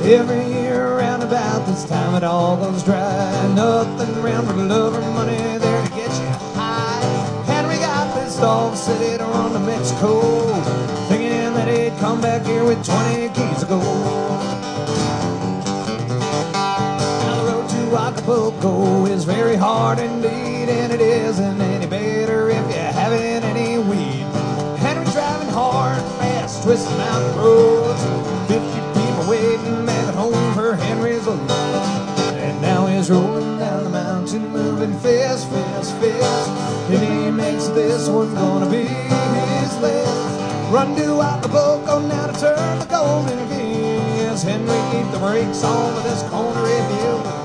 Every year around about this time it all goes dry. Nothing around but love or money there to get you high. Henry got pissed off, said he'd run to Mexico, thinking that he'd come back here with 20 keys of gold. Now the road to Acapulco is very hard indeed, and it isn't any better if you haven't any weed. Henry's driving hard, fast, twisting mountain roads. 50 people waiting back at home for Henry's load. And now he's rolling down the mountain, moving fast, fast, fast. If he makes this one gonna be his last. Run to Acapulco now to turn the golden keys. Henry, keep the brakes on with this corner if you will.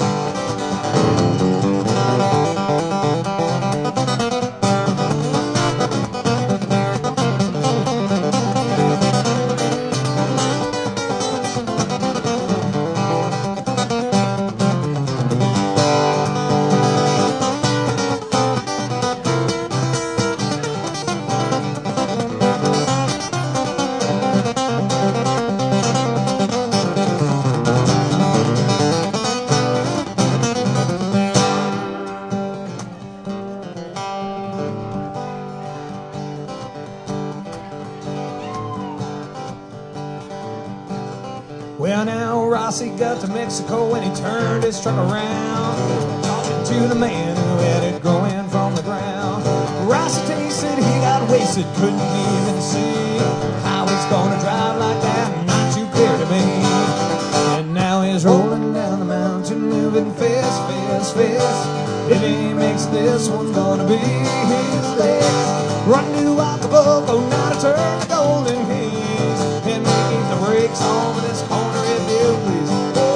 Well, now Rossi got to Mexico and he turned his truck around, talking to the man who had it growing from the ground. Rossi tasted, he got wasted, couldn't even see how he's gonna drive like that, not too clear to me. And now he's rolling down the mountain, moving fast, fast, fast. If he makes this one gonna be his last. Run to Acapulco now to turn the golden keys, and keep the brakes on with this corner if you please.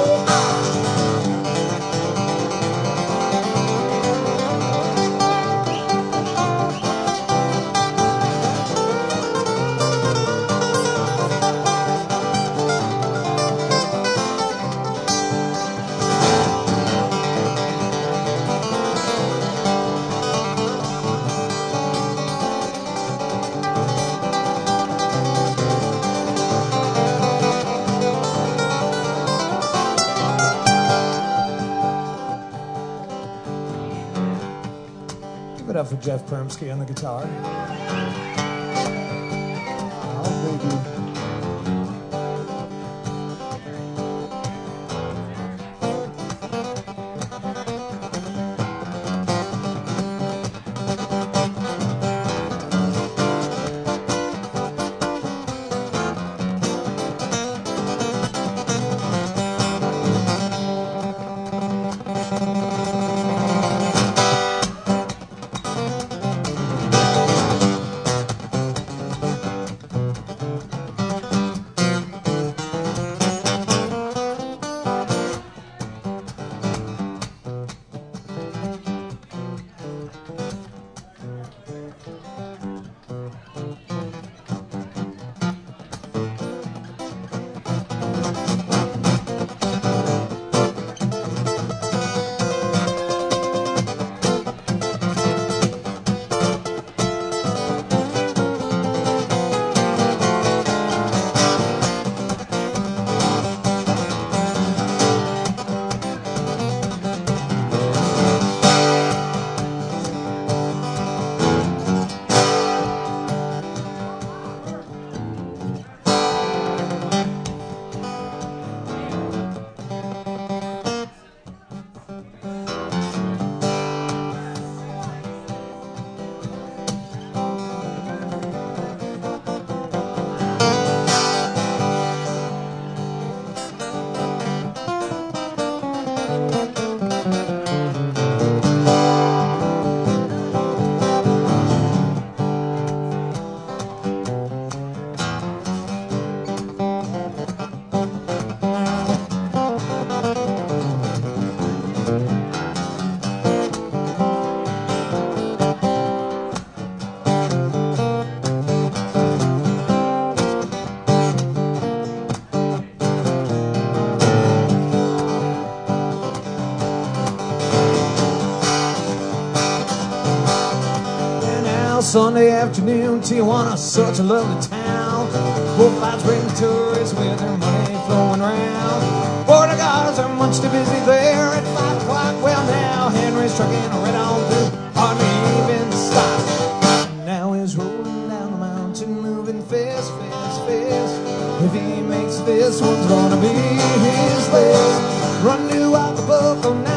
Give it up for Jeff Permsky on the guitar. Oh, thank you. Sunday afternoon, Tijuana, such a lovely town. Both sides bring tourists with their money flowing round. much too busy there at 5 o'clock. Well, now Henry's trucking right on through, hardly even stop. Now he's rolling down the mountain, moving fast, fast, fast. If he makes this one's gonna be his last. Run to Acapulco now.